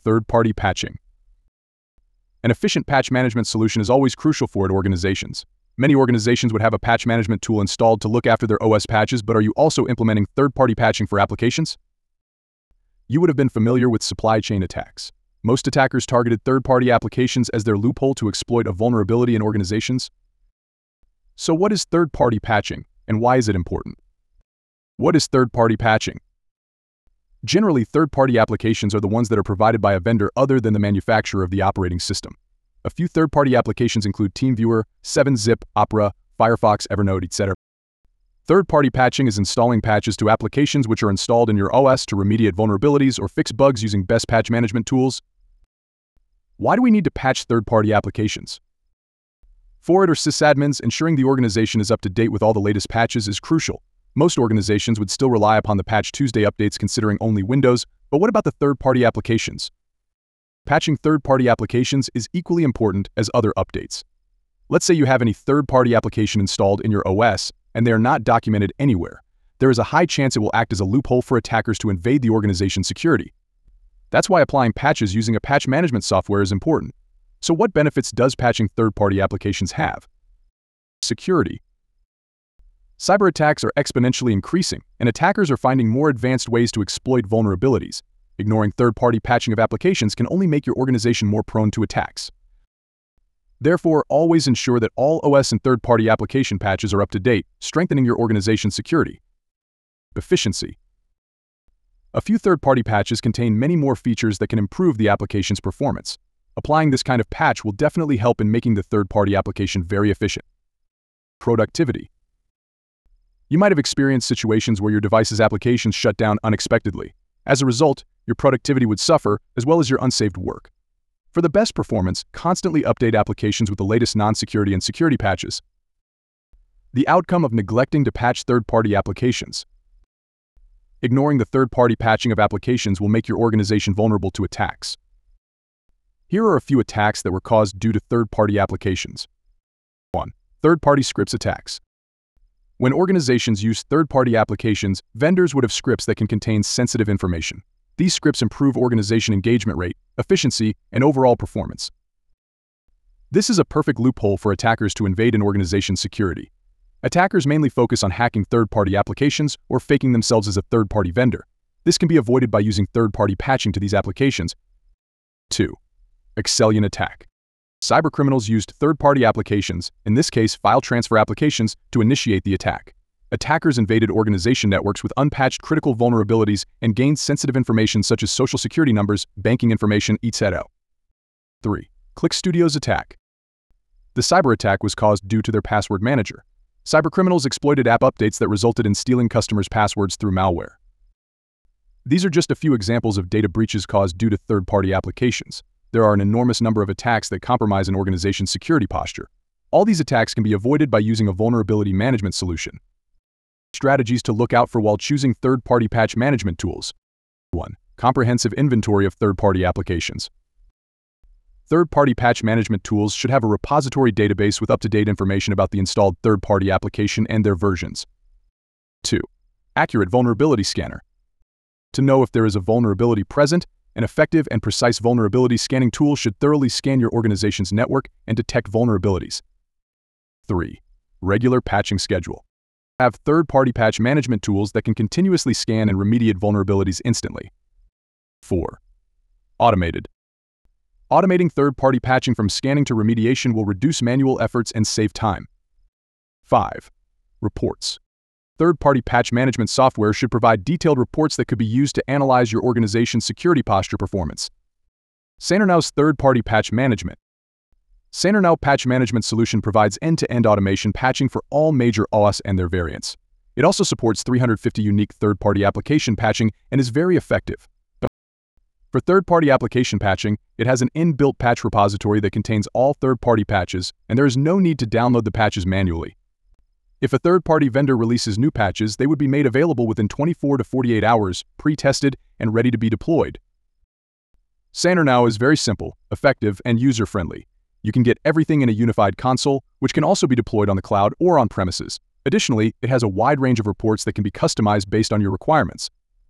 Third-party patching. An efficient patch management solution is always crucial for organizations. Many organizations would have a patch management tool installed to look after their OS patches, but are you also implementing third-party patching for applications? You would have been familiar with supply chain attacks. Most attackers targeted third-party applications as their loophole to exploit a vulnerability in organizations. So what is third-party patching, and why is it important? What is third-party patching? Generally, third-party applications are the ones that are provided by a vendor other than the manufacturer of the operating system. A few third-party applications include TeamViewer, 7-Zip, Opera, Firefox, Evernote, etc. Third-party patching is installing patches to applications which are installed in your OS to remediate vulnerabilities or fix bugs using best patch management tools. Why do we need to patch third-party applications? For it or sysadmins, ensuring the organization is up to date with all the latest patches is crucial. Most organizations would still rely upon the Patch Tuesday updates considering only Windows, but what about the third-party applications? Patching third-party applications is equally important as other updates. Let's say you have any third-party application installed in your OS, and they are not documented anywhere. There is a high chance it will act as a loophole for attackers to invade the organization's security. That's why applying patches using a patch management software is important. So what benefits does patching third-party applications have? Security. Cyber attacks are exponentially increasing, and attackers are finding more advanced ways to exploit vulnerabilities. Ignoring third-party patching of applications can only make your organization more prone to attacks. Therefore, always ensure that all OS and third-party application patches are up to date, strengthening your organization's security. Efficiency. A few third-party patches contain many more features that can improve the application's performance. Applying this kind of patch will definitely help in making the third-party application very efficient. Productivity. You might have experienced situations where your device's applications shut down unexpectedly. As a result, your productivity would suffer, as well as your unsaved work. For the best performance, constantly update applications with the latest non-security and security patches. The outcome of neglecting to patch third-party applications. Ignoring the third-party patching of applications will make your organization vulnerable to attacks. Here are a few attacks that were caused due to third-party applications. 1. Third-party scripts attacks. When organizations use third-party applications, vendors would have scripts that can contain sensitive information. These scripts improve organization engagement rate, efficiency, and overall performance. This is a perfect loophole for attackers to invade an organization's security. Attackers mainly focus on hacking third-party applications or faking themselves as a third-party vendor. This can be avoided by using third-party patching to these applications. 2. Accellion attack. Cybercriminals used third-party applications, in this case file transfer applications, to initiate the attack. Attackers invaded organization networks with unpatched critical vulnerabilities and gained sensitive information such as social security numbers, banking information, etc. 3. ClickStudio's attack. The cyber attack was caused due to their password manager. Cybercriminals exploited app updates that resulted in stealing customers' passwords through malware. These are just a few examples of data breaches caused due to third-party applications. There are an enormous number of attacks that compromise an organization's security posture. All these attacks can be avoided by using a vulnerability management solution. Strategies to look out for while choosing third-party patch management tools. 1. Comprehensive inventory of third-party applications. Third-party patch management tools should have a repository database with up-to-date information about the installed third-party application and their versions. 2. Accurate vulnerability scanner. To know if there is a vulnerability present, an effective and precise vulnerability scanning tool should thoroughly scan your organization's network and detect vulnerabilities. 3. Regular patching schedule. Have third-party patch management tools that can continuously scan and remediate vulnerabilities instantly. 4. Automated. Automating third-party patching from scanning to remediation will reduce manual efforts and save time. 5. Reports. Third-party patch management software should provide detailed reports that could be used to analyze your organization's security posture performance. SanerNow's third-party patch management. SanerNow Patch Management Solution provides end-to-end automation patching for all major OS and their variants. It also supports 350 unique third-party application patching and is very effective. For third-party application patching, it has an inbuilt patch repository that contains all third-party patches, and there is no need to download the patches manually. If a third-party vendor releases new patches, they would be made available within 24 to 48 hours, pre-tested, and ready to be deployed. SanerNow is very simple, effective, and user-friendly. You can get everything in a unified console, which can also be deployed on the cloud or on premises. Additionally, it has a wide range of reports that can be customized based on your requirements.